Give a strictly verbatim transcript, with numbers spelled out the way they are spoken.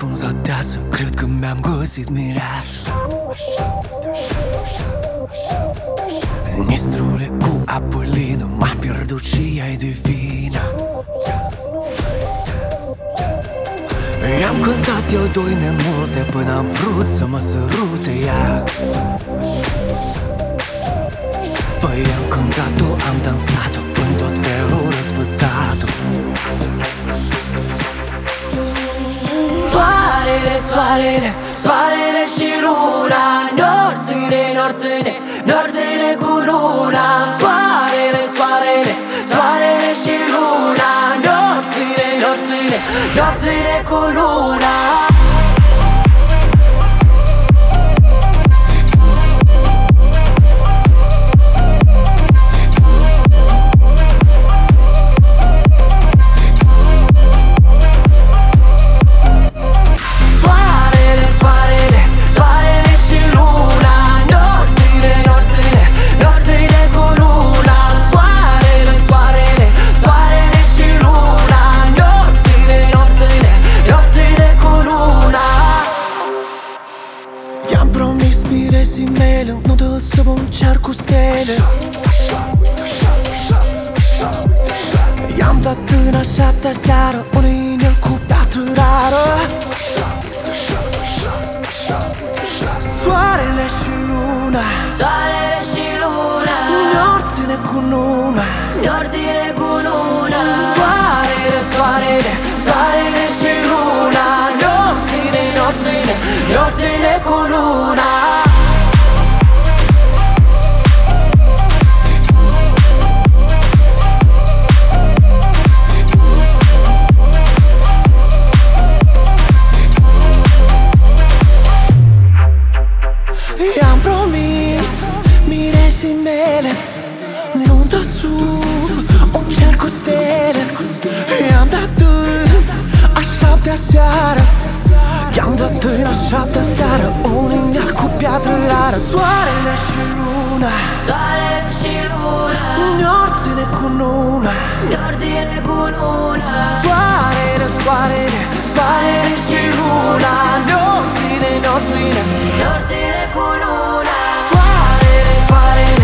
frunzateasă, cred că mi-am găsit mireasă. Nistrule cu apă lină, m-am pierdut și ea-i divină. I-am cântat eu doi nemulte până am vrut să mă sărute ea. Păi am cântat-o, am dansat-o în tot felul răsfățat-o. Soarele, soarele, soarele și luna, norține, norține, norține cu luna. Soarele, soarele, soarele și luna, norține, norține, norține cu luna. I-am promis miresii mele, nu dă să mă încerc cu stele. I-am dat în a șaptea seară un inel cu piatră rară. Soarele și luna, soarele și luna, norține cu luna, norține cu luna. Soarele, soarele, soarele și luna, norține, norține, norține cu luna. I-am promis miresii mele, nu dă sub un cer cu stele. I-am dat în a șaptea seară, i-am dat în a șaptea seară un inel cu piatră rară. Soarele și luna, soarele și luna, norține cu luna, norține cu luna. Soarele, soarele, soarele și luna, norține, norține, norține cu luna. Soarele, soarele,